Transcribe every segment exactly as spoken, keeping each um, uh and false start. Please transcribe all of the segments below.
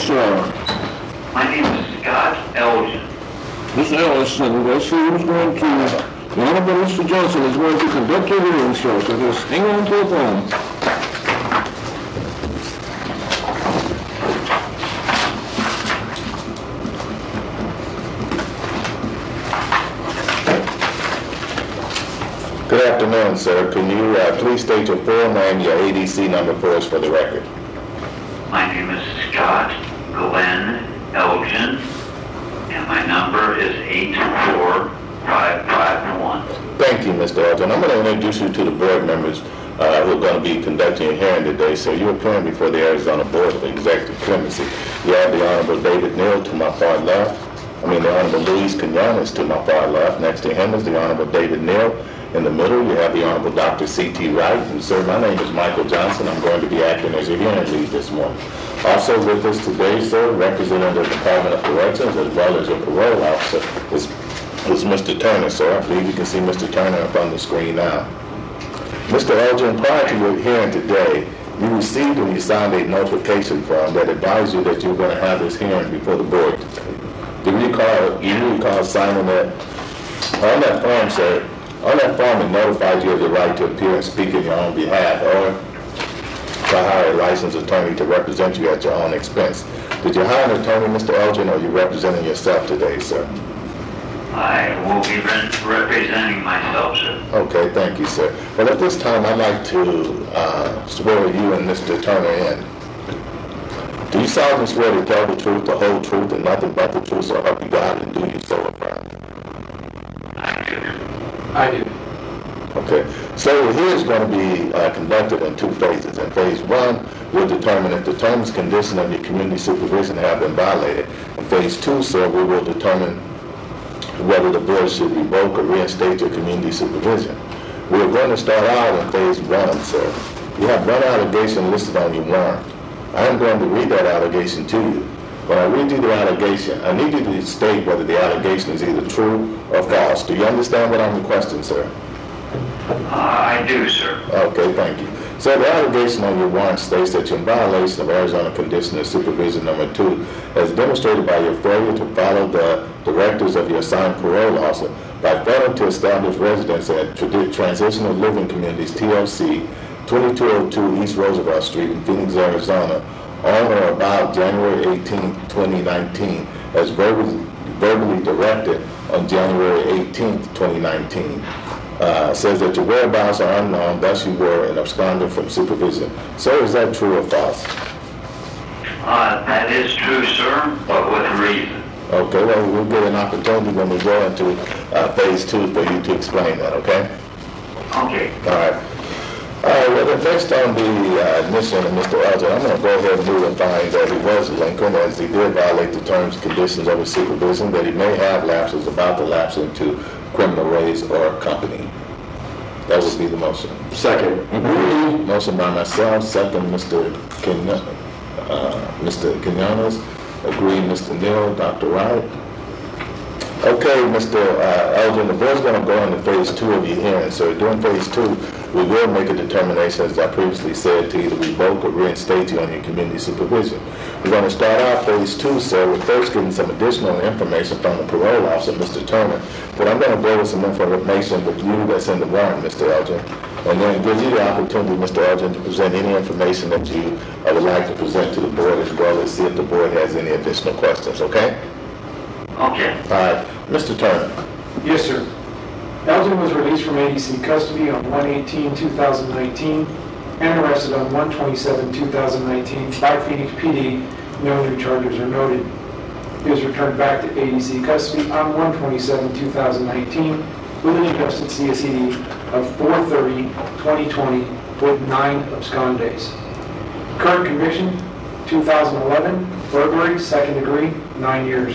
Yes, sir. My name is Scott Elgin. Mister Ellison, let's see who's going to, the Honorable Mister Johnson is going to conduct your hearing, sir, so just hang on to the phone. Good afternoon, sir. Can you uh, please state your full name, your A D C number for us for the record? My name is Scott Glenn Elgin, and my number is eight four five five one. Thank you, Mister Elgin. I'm going to introduce you to the board members uh, who are going to be conducting your hearing today. So you're appearing before the Arizona Board of Executive Clemency. You have the Honorable David Neal to my far left. I mean, the Honorable Luis Quinones to my far left. Next to him is the Honorable David Neal. In the middle, you have the Honorable Doctor C T Wright. And sir, my name is Michael Johnson. I'm going to be acting as your hearing lead this morning. Also with us today, sir, representing the Department of Corrections as well as your parole officer is, is Mister Turner, sir. I believe you can see Mister Turner up on the screen now. Mister Elgin, prior to your hearing today, you received and you signed a notification form that advised you that you were going to have this hearing before the board today. Do you recall, do you recall signing that? On that form, sir, on that form, it notifies you of the right to appear and speak in your own behalf or to hire a licensed attorney to represent you at your own expense. Did you hire an attorney, Mister Elgin, or are you representing yourself today, sir? I will be re- representing myself, sir. Okay, thank you, sir. Well, at this time, I'd like to uh, swear you and Mister Turner in. Do you solemnly swear to tell the truth, the whole truth, and nothing but the truth, so help you God, and do you so affirm? I do. I do. Okay, so the hearing is going to be uh, conducted in two phases. In phase one, we'll determine if the terms and conditions of your community supervision have been violated. In phase two, sir, we will determine whether the board should revoke or reinstate your community supervision. We're going to start out in phase one, sir. You have one allegation listed on your warrant. I am going to read that allegation to you. When I read you the allegation, I need you to state whether the allegation is either true or false. Do you understand what I'm requesting, sir? Uh, I do, sir. Okay, thank you. So the allegation on your warrant states that you're in violation of Arizona Condition of Supervision number two, as demonstrated by your failure to follow the directives of your assigned parole officer by failing to establish residence at Tradi- Transitional Living Communities, T L C, twenty-two oh two East Roosevelt Street in Phoenix, Arizona, on or about January eighteenth, twenty nineteen, as verbally, verbally directed on January eighteenth, twenty nineteen. Uh, says that your whereabouts are unknown, thus you were an absconder from supervision. So is that true or false? Uh, that is true, sir, but with reason. Okay, well, we'll get an opportunity when we go into uh, phase two for you to explain that, okay? Okay. All right. All right, well, then based on the uh, admission of Mister Elgin, I'm going to go ahead and move and find that he was delinquent, as he did violate the terms and conditions of his supervision, that he may have lapses, about to lapse into criminal ways or company. That would be the motion. Second. Mm-hmm. Motion by myself, second Mister Quinones, uh, Mister Quinones, agreed Mister Neal, Doctor Wright. Okay, Mister Uh, Elgin, the board's going to go into phase two of your hearing. So during phase two, we will make a determination, as I previously said, to either revoke or reinstate you on your community supervision. We're going to start out phase two, sir, with first getting some additional information from the parole officer, Mister Turner. But I'm going to go with some information with you that's in the warrant, Mister Elgin, and then give you the opportunity, Mister Elgin, to present any information that you uh, would like to present to the board, as well as see if the board has any additional questions, okay? Okay. All right. Mister Turner. Yes, sir. Elgin was released from A D C custody on one eighteen two thousand nineteen and arrested on one twenty-seven two thousand nineteen by Phoenix P D. No new charges are noted. He was returned back to A D C custody on one twenty-seven two thousand nineteen with an adjusted C S E D of four thirty twenty twenty with nine abscond days. Current conviction, two thousand eleven, burglary, second degree, nine years.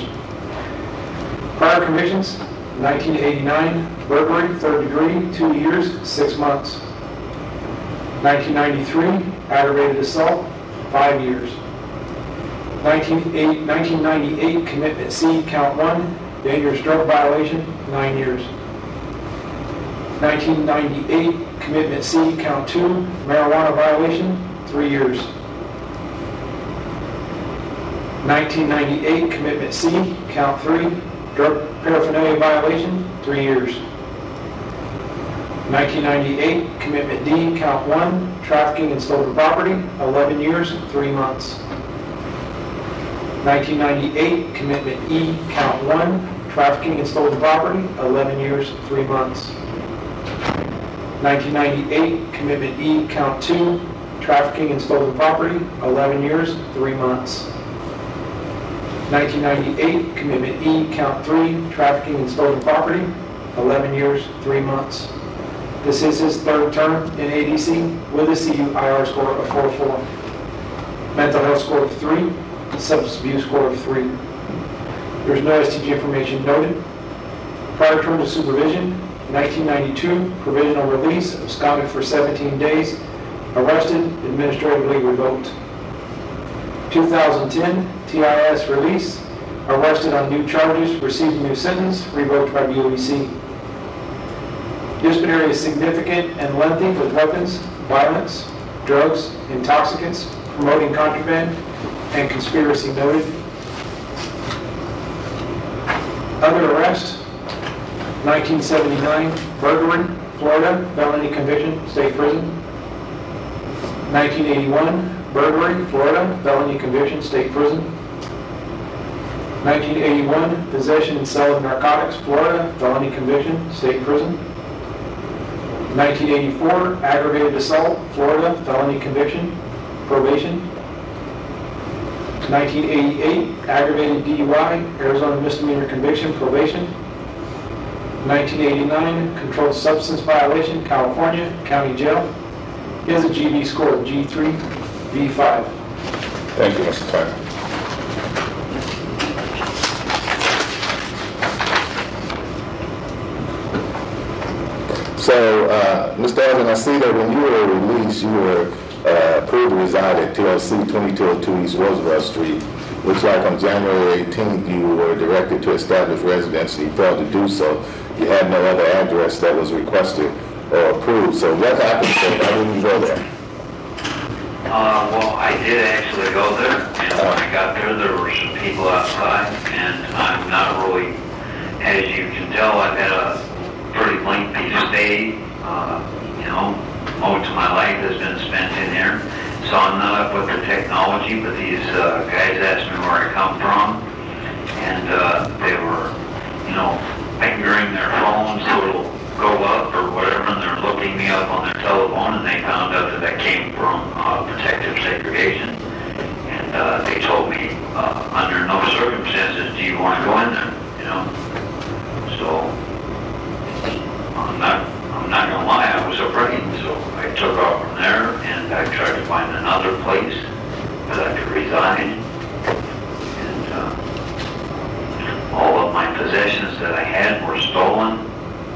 Prior convictions, nineteen eighty-nine, burglary, third degree, two years, six months. nineteen ninety-three, aggravated assault, five years. nineteen ninety-eight, commitment C, count one, dangerous drug violation, nine years. nineteen ninety-eight, commitment C, count two, marijuana violation, three years. nineteen ninety-eight, commitment C, count three, drug paraphernalia violation, three years. nineteen ninety-eight, commitment D, count one, trafficking in stolen property, eleven years, three months. nineteen ninety-eight, commitment E, count one, trafficking in stolen property, eleven years, three months. nineteen ninety-eight, commitment E, count two, trafficking in stolen property, eleven years, three months. nineteen ninety-eight, commitment E, count three, trafficking in stolen property, eleven years, three months. This is his third term in A D C with a C U I R score of four point four, mental health score of three, substance abuse score of three. There's no S T G information noted. Prior term of supervision, nineteen ninety-two, provisional release, absconded for seventeen days, arrested, administratively revoked. two thousand ten, T I S release, arrested on new charges, received a new sentence, revoked by B O E C. Disciplinary is significant and lengthy with weapons, violence, drugs, intoxicants, promoting contraband, and conspiracy noted. Other arrest, nineteen seventy-nine, burglary, Florida, felony conviction, state prison. nineteen eighty-one, burglary, Florida, felony conviction, state prison. nineteen eighty-one, possession and sale of narcotics, Florida, felony conviction, state prison. nineteen eighty-four, aggravated assault, Florida, felony conviction, probation. nineteen eighty-eight, aggravated D U I, Arizona misdemeanor conviction, probation. nineteen eighty-nine, controlled substance violation, California, county jail. He has a G B score of G three, V five. Thank you, Mister Turner. So, uh, Mister Elgin, I see that when you were released, you were uh, approved to reside at T L C twenty-two oh two East Roosevelt Street. Looks like on January eighteenth, you were directed to establish residency. You failed to do so. You had no other address that was requested or approved. So what happened? So why didn't you go there? Uh, well, I did actually go there, and when I got there, there were some people outside, and I'm not really, as you can tell, I've had a pretty lengthy stay. Uh, you know, most of my life has been spent in here, so I'm not up with the technology, but these uh, guys asked me where I come from, and uh, they were, you know, fingering their phones so it'll go up or whatever, and they're looking me up on their telephone, and they found out that I came from uh, protective segregation, and uh, they told me uh, under no circumstances do you want to go in there, you know. So I'm not, I'm not gonna lie, I was afraid, so I took off from there, and I tried to find another place that I could reside, and uh, all of my possessions that I had were stolen.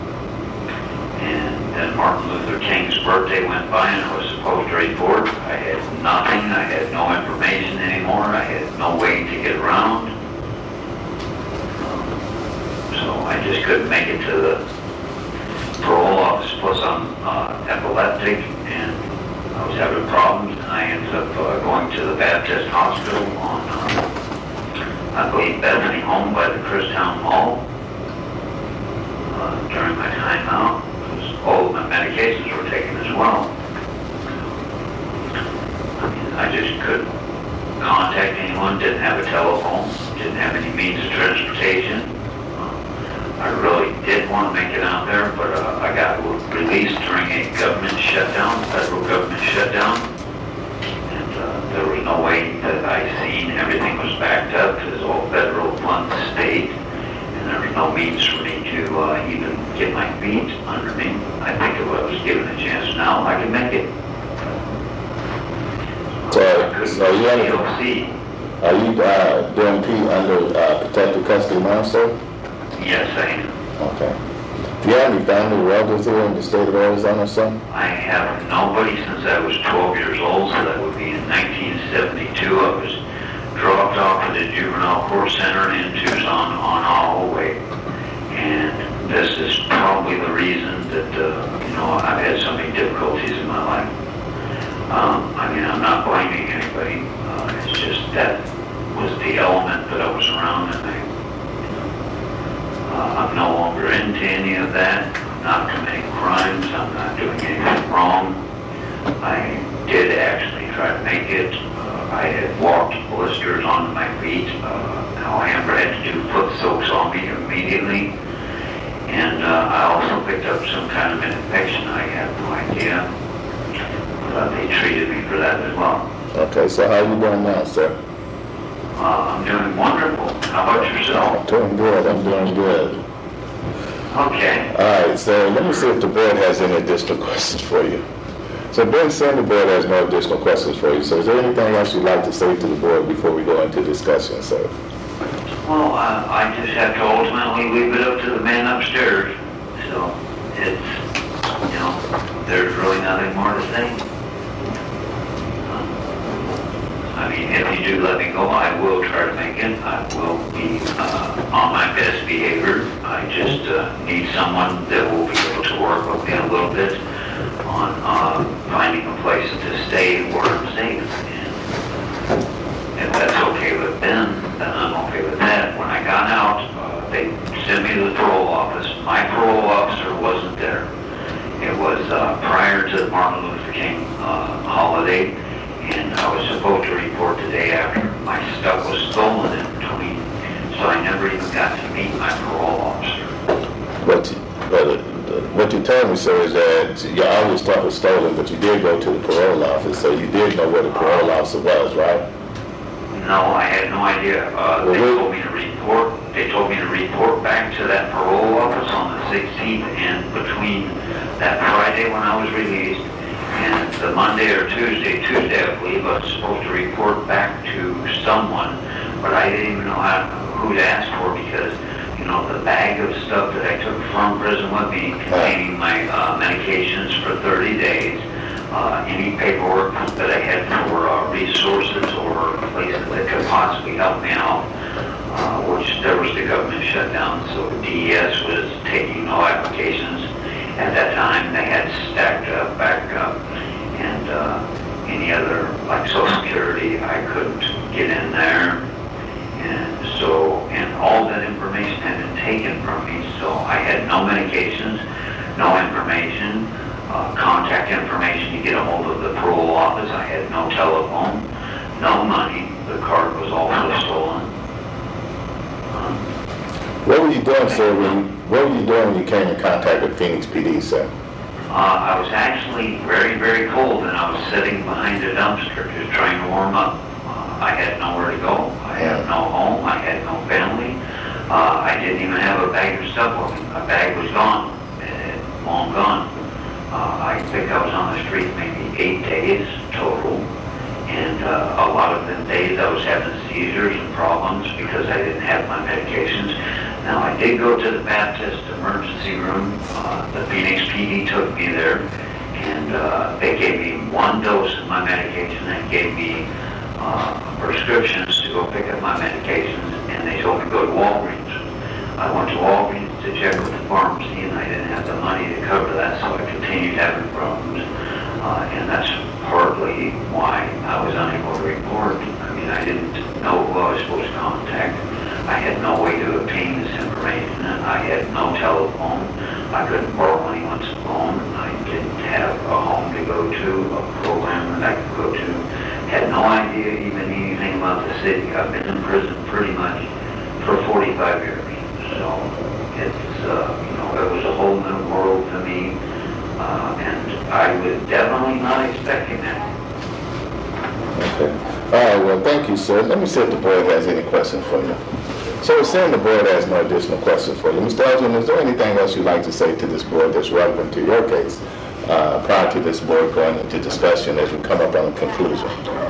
And then Martin Luther King's birthday went by, and I was supposed to report. I had nothing. I had no information anymore. I had no way to get around. Um, so I just couldn't make it to the parole office. Plus, I'm uh, epileptic, and I was having problems. And I ended up uh, going to the Baptist Hospital on, uh, I believe, Bethany Home by the Christown Mall uh, during my time out. All of my medications were taken as well. I mean, I just couldn't contact anyone, didn't have a telephone, didn't have any means of transportation. Uh, I really did want to make it out there, but uh, I got released during a government shutdown, federal government shutdown, and uh, there was no way that I seen. Everything was backed up because all federal funds stayed. There was no means for me to uh, even get my feet under me. I think if I was given a chance now, I could make it. So, so you T L C. Are you uh, doing P under uh, protective custody now, sir? Yes, I am. Okay. Do you have any family relatives here in the state of Arizona, sir? I have nobody since I was twelve years old, so that would be in nineteen seventy-two. I was dropped off at the Juvenile Court Center in Tucson on Aho Way. And this is probably the reason that, uh, you know, I've had so many difficulties in my life. Um, I mean, I'm not blaming anybody. Uh, it's just that was the element that I was around, and I, uh, I'm no longer into any of that. I'm not committing crimes. I'm not doing anything wrong. I did actually try to make it. Uh, I had walked blisters onto my feet. Uh, now Amber had to do foot soaks on me immediately. And uh, I also picked up some kind of an infection. I have no idea. But they treated me for that as well. Okay, so how you doing now, sir? Uh, I'm doing wonderful. How about yourself? I'm doing good. I'm doing good. Okay. All right, so let me see if the board has any additional questions for you. So Ben said the board has no additional questions for you. So is there anything else you'd like to say to the board before we go into discussion, sir? Well, uh, I just have to ultimately leave it up to the man upstairs. So it's, you know, there's really nothing more to say. Um, I mean, if you do let me go, I will try to make it. I will be uh, on my best behavior. I just uh, need someone that will be able to work with me a little bit on uh, finding a place to stay where I'm safe. And if that's okay with Ben, then I'm okay with that. When I got out, uh, they sent me to the parole office. My parole officer wasn't there. It was uh, prior to the Martin Luther King uh, holiday, and I was supposed to report the day after. My stuff was stolen in between, so I never even got to meet my parole officer. What you, but, uh, what you told me, sir, is that your all your stuff was stolen, but you did go to the parole office, so you did know where the parole officer was, right? No, I had no idea. Uh, Well, they we- told me to report. They told me to report back to that parole office on the sixteenth, and between that Friday when I was released and the Monday or Tuesday, Tuesday I believe, I was supposed to report back to someone, but I didn't even know how, who to ask for because, you know, the bag of stuff that I took from prison with me containing my uh, medications for thirty days, uh, any paperwork that I had for uh, resources or places that could possibly help me out, uh, which there was the government shutdown, so D E S was taking no applications. At that time, they had stacked up, back up, and uh, any other, like Social Security, I couldn't get in there. And so, and all that information had been taken from me, so I had no medications, no information, uh, contact information to get a hold of the parole office. I had no telephone, no money. The card was also stolen. Um, What were you doing, sir, when you, what were you doing when you came in contact with Phoenix P D, sir? Uh, I was actually very, very cold, and I was sitting behind a dumpster just trying to warm up. Uh, I had nowhere to go. I had no home. I had no family. Uh, I didn't even have a bag of stuff with me. My bag was gone, it, long gone. Uh, I think I was on the street maybe eight days total, and uh, a lot of them days I was having seizures and problems because I didn't have my medications. Now, I did go to the Baptist emergency room. Uh, the Phoenix P D took me there, and uh, they gave me one dose of my medication and gave me uh, prescriptions to go pick up my medications, and they told me to go to Walgreens. I went to Walgreens to check with the pharmacy, and I didn't have the money to cover that, so I continued having problems, uh, and that's partly why I was unable to report. I mean, I didn't know who I was supposed to contact. I had no way to obtain this information. I had no telephone. I couldn't borrow anyone's phone. I didn't have a home to go to, a program that I could go to. Had no idea even anything about the city. I've been in prison pretty much for forty-five years. So it's, uh, you know, it was a whole new world to me. Uh, and I was definitely not expecting that. Okay. All right, well, thank you, sir. Let me see if the board has any questions for you. So we're saying the board has no additional questions for you. Mister Elgin, is there anything else you'd like to say to this board that's relevant to your case uh, prior to this board going into discussion as we come up on a conclusion?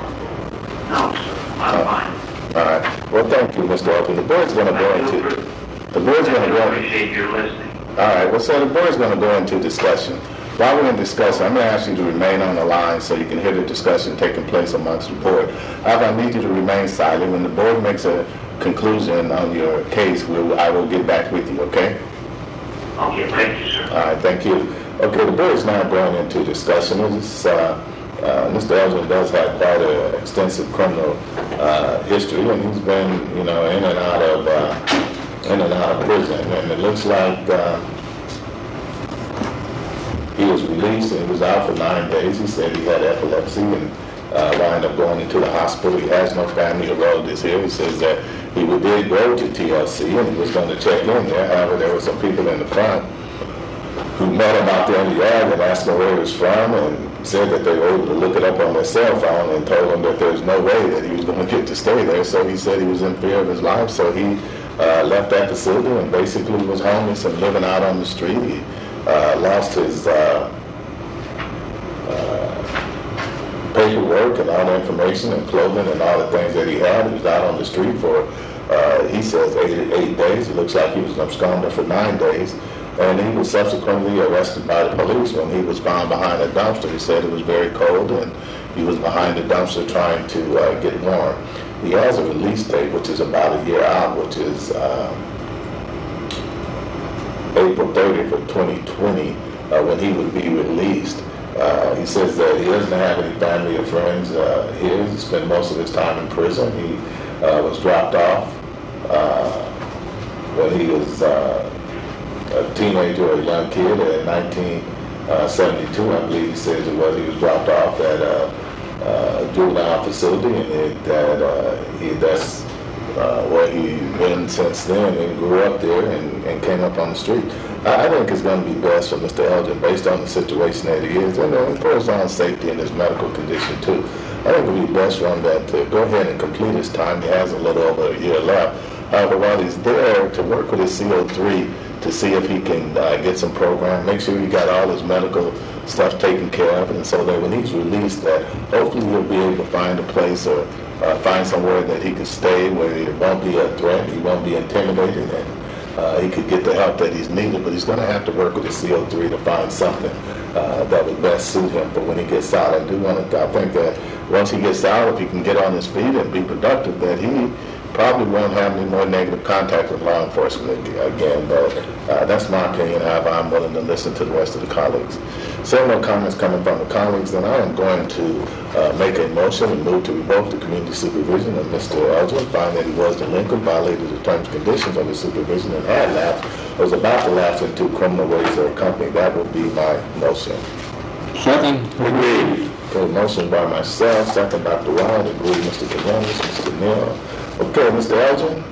No, sir, I'm fine. All right. Well, thank you, Mister Elgin. The board's going to go I do into... appre- The board's I going to do go... appreciate your listening. All right. Well, sir, the board's going to go into discussion. While we're in discussion, I'm going to ask you to remain on the line so you can hear the discussion taking place amongst the board. However, I need you to remain silent. When the board makes a conclusion on your case, we'll, I will get back with you, okay? Okay, thank you, sir. All right, thank you. Okay, the board is now going into discussion. It's uh, Uh, Mister Elgin does have quite an extensive criminal uh, history, and he's been, you know, in and out of uh, in and out of prison. And it looks like uh, he was released and he was out for nine days. He said he had epilepsy and uh, wound up going into the hospital. He has no family or relatives here. He says that he did go to T L C and he was going to check in there. However, there were some people in the front who met him out there in the yard and asked him where he was from, and said that they were able to look it up on their cell phone and told him that there's no way that he was going to get to stay there. So he said he was in fear of his life. So he uh, left that facility and basically was homeless and living out on the street. He uh, lost his uh, uh, paperwork and all the information and clothing and all the things that he had. He was out on the street for, uh, he says, eight, eight days. It looks like he was absconded for nine days. And he was subsequently arrested by the police when he was found behind a dumpster. He said it was very cold and he was behind the dumpster trying to uh, get warm. He has a release date, which is about a year out, which is uh, April thirtieth of twenty twenty, uh, when he would be released. Uh, he says that he doesn't have any family or friends uh, here. He spent most of his time in prison. He uh, was dropped off uh, when he was uh, a teenager or a young kid in nineteen seventy-two, I believe he says it was. He was dropped off at a, a juvenile facility, and it, that uh, he, that's uh, where he's been since then, and grew up there and, and came up on the street. I, I think it's going to be best for Mister Elgin, based on the situation that he is, and uh, for his own safety and his medical condition too. I think it would be best for him that to go ahead and complete his time. He has a little over a year left. However, while he's there, to work with his C O three to see if he can uh, get some program, make sure he got all his medical stuff taken care of, and so that when he's released, that hopefully he'll be able to find a place or uh, find somewhere that he can stay where it won't be a threat, he won't be intimidated, and uh, he could get the help that he's needed. But he's going to have to work with the C O three to find something uh, that would best suit him for when he gets out. I do want to, I think that once he gets out, if he can get on his feet and be productive, that he probably won't have any more negative contact with law enforcement again, but uh, that's my opinion. However, I'm willing to listen to the rest of the colleagues. So no comments coming from the colleagues, then I am going to uh, make a motion and move to revoke the community supervision of Mister Elgin, find that he was delinquent, violated the terms and conditions of his supervision, and had lapsed, was about to lapse into criminal ways of company. That would be my motion. Second. Agreed. Okay, motion by myself, second Doctor Ryan, agreed Mister Columbus, Mister Neal. Okay, Mister Elgin?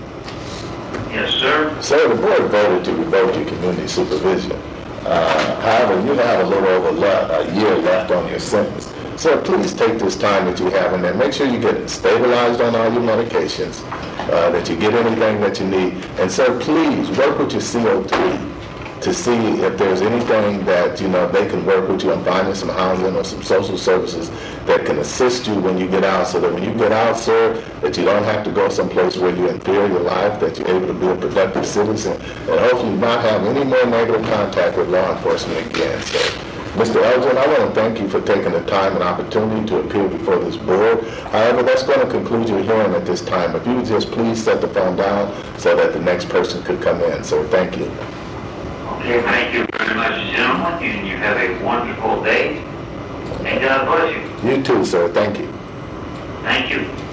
Yes, sir. Sir, the board voted to revoke your community supervision. Uh, however, you have a little over le- a year left on your sentence. Sir, please take this time that you have in there. Make sure you get stabilized on all your medications, uh, that you get anything that you need. And sir, please work with your C O three to see if there's anything that, you know, they can work with you on finding some housing or some social services that can assist you when you get out, so that when you get out, sir, that you don't have to go someplace where you impair your life, that you're able to be a productive citizen, and hopefully not have any more negative contact with law enforcement again, sir. Mister Elgin, I want to thank you for taking the time and opportunity to appear before this board. However, that's going to conclude your hearing at this time. If you would just please set the phone down so that the next person could come in, sir. Thank you. Okay, thank you very much, gentlemen, and you have a wonderful day, and God bless you. You too, sir. Thank you. Thank you.